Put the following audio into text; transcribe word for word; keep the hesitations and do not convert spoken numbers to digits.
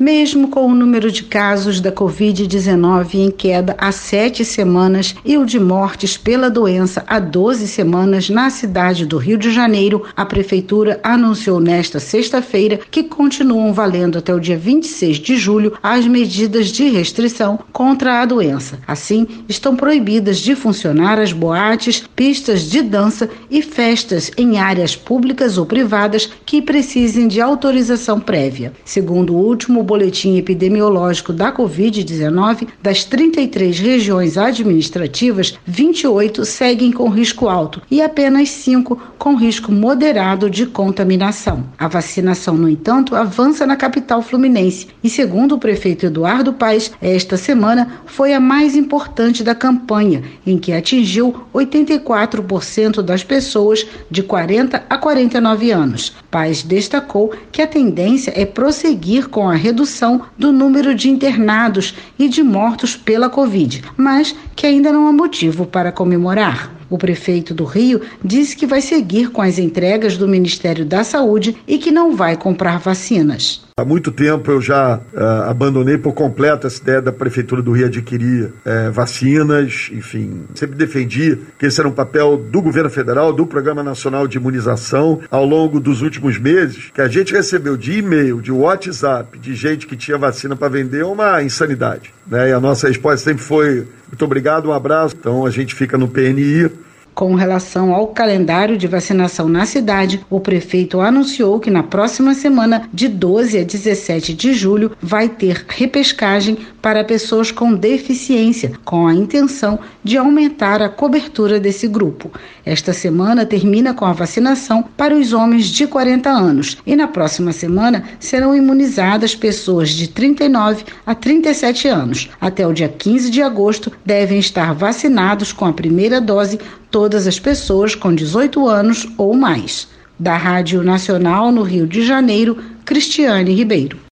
Mesmo com o número de casos da covid dezenove em queda há sete semanas e o de mortes pela doença há doze semanas na cidade do Rio de Janeiro, a Prefeitura anunciou nesta sexta-feira que continuam valendo até o dia vinte e seis de julho as medidas de restrição contra a doença. Assim, estão proibidas de funcionar as boates, pistas de dança e festas em áreas públicas ou privadas que precisem de autorização prévia. Segundo o último boletim epidemiológico da covid dezenove, das trinta e três regiões administrativas, vinte e oito seguem com risco alto e apenas cinco com risco moderado de contaminação. A vacinação, no entanto, avança na capital fluminense e, segundo o prefeito Eduardo Paes, esta semana foi a mais importante da campanha, em que atingiu oitenta e quatro por cento das pessoas de quarenta a quarenta e nove anos. Paes destacou que a tendência é prosseguir com a redução do número de internados e de mortos pela Covid, mas que ainda não há motivo para comemorar. O prefeito do Rio disse que vai seguir com as entregas do Ministério da Saúde e que não vai comprar vacinas. Há muito tempo eu já uh, abandonei por completo essa ideia da Prefeitura do Rio adquirir uh, vacinas, enfim, sempre defendi que esse era um papel do governo federal, do Programa Nacional de Imunização. Ao longo dos últimos meses, que a gente recebeu de e-mail, de WhatsApp, de gente que tinha vacina para vender, é uma insanidade, né? E a nossa resposta sempre foi: muito obrigado, um abraço. Então a gente fica no P N I. Com relação ao calendário de vacinação na cidade, o prefeito anunciou que na próxima semana, de doze a dezessete de julho, vai ter repescagem para pessoas com deficiência, com a intenção de aumentar a cobertura desse grupo. Esta semana termina com a vacinação para os homens de quarenta anos e na próxima semana serão imunizadas pessoas de trinta e nove a trinta e sete anos. Até o dia quinze de agosto devem estar vacinados com a primeira dose todas as pessoas com dezoito anos ou mais. Da Rádio Nacional no Rio de Janeiro, Cristiane Ribeiro.